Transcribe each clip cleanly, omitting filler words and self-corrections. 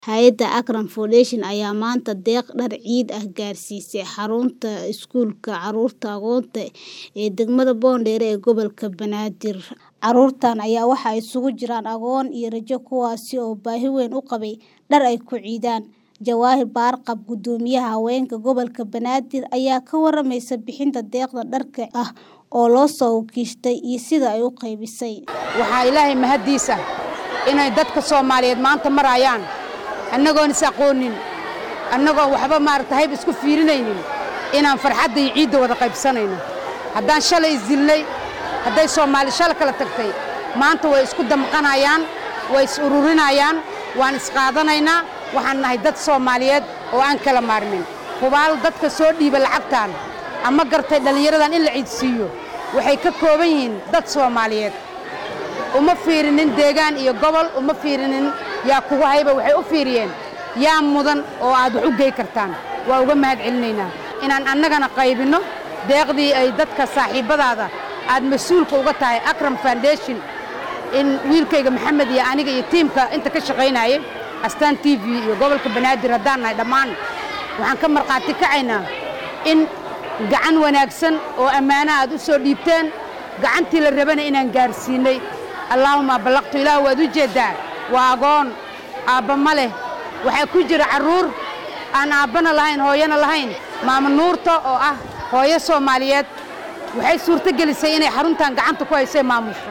Hay'adda Akram Foundation ayaa maanta deeq dhar ciid ah gaarsiisay xarunta iskuulka carruurta agoonta ee degmada Boondere ee gobolka Banaadir. Carruurtan ayaa waxaa isugu jira agoon iyo rajo kuwaas oo baahi weyn u qabay dhar ay ku ciidaan. Jawaahir Baarqab, Gudoomiyaha Haweenka Gobolka Banaadir, ayaa ka waramaysa bixinta deeqda dharka ah oo loo soo wakiishtay iyo sida ay u qaybisay. Waxaa Ilaahay mahadiisa inay dadka Soomaaliyeed maanta marayaan annagoon is aqoonin annagoo waxba hayb isku fiirinaynin inaan farxadda iyo ciidda wada qaybsanayno. Haddaan shalay isdilnay, hadday Soomaali shal kala tagtay, maanta way isku damqanayaan, way is ururinayaan, waan is qaadanaynaa. Waxaan nahay dad Soomaaliyeed oo aan kala maarmin. Hubaal dadka soo dhiiba lacagtaan ama gartay dhalinyaradan in la ciidsiiyo waxay ka kooban yihiin dad Soomaaliyeed. Uma fiirinin deegaan iyo gobol, uma fiirinin yaa kugu hayba, waxay u fiiriyeen yaa mudan oo aad wax u geey kartaan. Waa uga mahadcelinaynaa inaan annagana qaybino deeqdii ay dadka saaxiibadaada aad mas'uulka uga tahay Akram Foundation in wiilkayga Maxamed iyo aniga iyo tiimka inta ka shaqaynayay Astaan TV iyo gobolka Banaadir haddaan nahay dhammaan waxaan ka marqaati kacaynaa in gacan wanaagsan oo ammaana aad u soo dhiibteen, gacantii la rabana inaan gaarsiinay. Allahumma ballaqtu, Ilaahu waad u jeedaa waa agoon aabba ma leh, waxaa ku jira carruur aan aabbana lahayn hooyana lahayn. Maama Nuurta oo ah hooyo Soomaaliyeed waxay suurto gelisay inay xaruntan gacanta ku haysay maamusho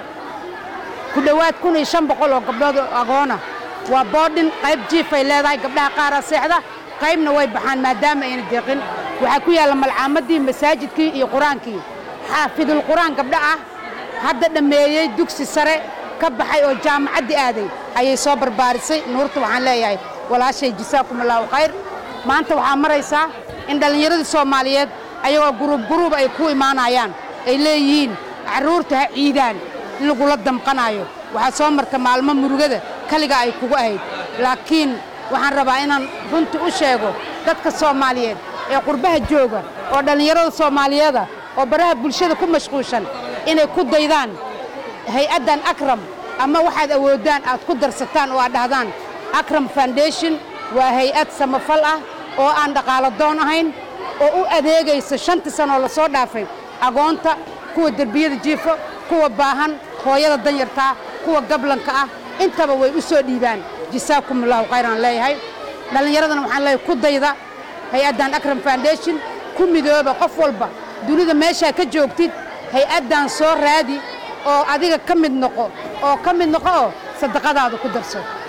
ku dhowaad 1500 oo gabdhood agoona. waa boodin qayb jiif ay leedahay, gabdhaha qaar seexda qaybna way baxaan maadaama ayna deeqin. waxaa ku yaala malcaamadii, masaajidkii iyo quraankii. xaafidul quraan gabdha ah hadda dhameeyay dugsi sare ka baxay oo jaamacadii aaday ayay soo barbaarisay. Nuurta waxaan leeyahay walaashay jazaakumullahu khayr. maanta waxaa maraysaa in dhalinyarada Soomaaliyeed ayagoo guruub ay ku imaanayaan ay leeyihiin carruurta ha ciidaan in lagula damqanayo. waxaa soo marta maalmo murugada kaliga ay kugu ahayd, laakiin waxaan rabaa inaan runti u sheego dadka Soomaaliyeed ee qurbaha jooga oo dhalinyarada Soomaaliyeed oo baraha bulshada ku mashquulsan inay ku daydaan hay'addan Akram ama waxaad awoodaan aad ku darsataan oo aad dhahdaan Akram Foundation waa hay'ad samafal ah oo aan dhaqaale doon ahayn oo u adeegaysa 5 sano la soo dhaafay agoonta, kuwa darbiyada jiifo, kuwa baahan, hooyada danyarta, kuwa gablanka ah intaba way u soo dhiibaan. jazaakumullahu khayran leeyahay. dhalinyaradana waxaan leeyahay ku dayda hay'addan Akram Foundation, ku midooba qof walba dunida meesha ka joogtid hay'addan soo raadi oo adiga ka mid noqo oo sadaqadaada ku darso.